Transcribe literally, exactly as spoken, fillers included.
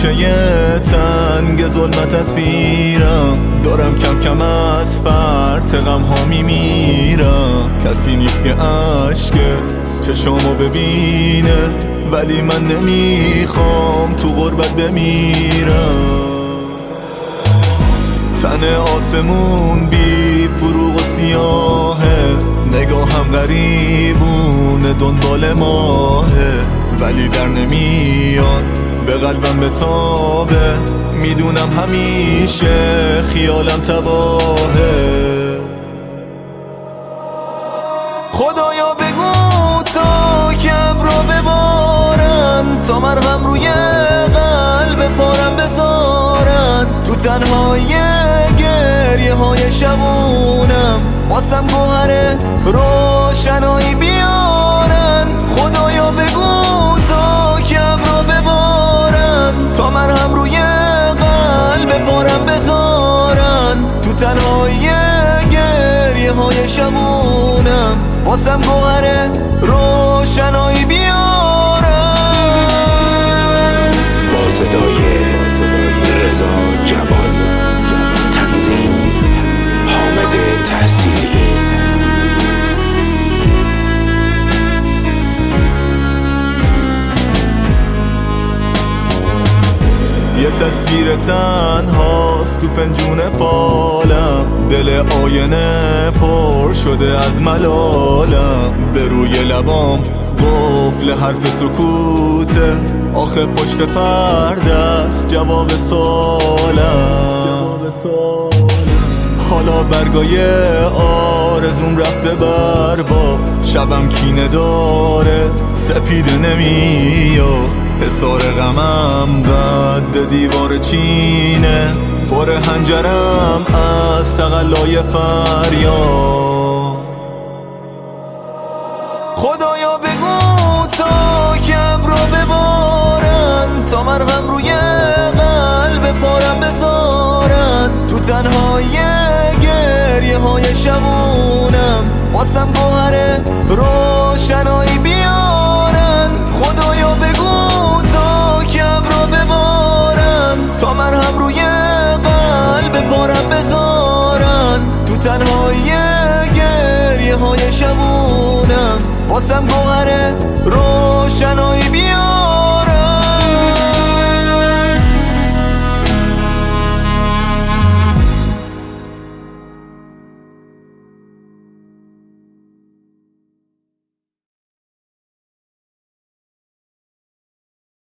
کوچه تنگ ظلمت اسیرم، دارم کم کم از فرط غم ها میمیرم. کسی نیست که عشق چشامو ببینه، ولی من نمیخوام تو غربت بمیرم. تن آسمون بی فروغ و سیاهه، نگاهم غریبونه دنبال ماهه، ولی در نمیاد به قلبم بتابه. میدونم همیشه خیالم تباهه. خدایا بگو تا که ابرا ببارن، تا مرهم روی قلب پارم بذارن. تو تنهایی گریه های شبونم واسم گوهر روشنایی بیارن. خدایا بگو تا که ابرا ببارن، تا مرهم روی قلب پارم بذارن. تو تنهایی گریه های شبونم واسم گوهر روشنایی بیارن. با صدای رضا جوان، تنظیم حامد تحصیلی. یه تصویر تنهاست تو فنجون فالم، دل آینه پر شده از ملالم. به روی لبام قفل حرف سکوته، آخه پشت پرده است جواب سوالم. حالا برگای آرزوم رفته بر باد، شبم کینه داره سپیده نمیاد. حصار غمم قد دیوار چینه، پر هنجرم از تقلای فریاد. خدایا بگو تا که ابرا ببارن، تا مرهم روی قلب پارم بذارن. تو تنهایی گریه های شبونم واسم گوهر روشنایی بیارن. خدایا بگو تا که ابرا ببارن، تا مرهم روی قلب پارم بذارن. تو تنهایی گریه های شبونم واسم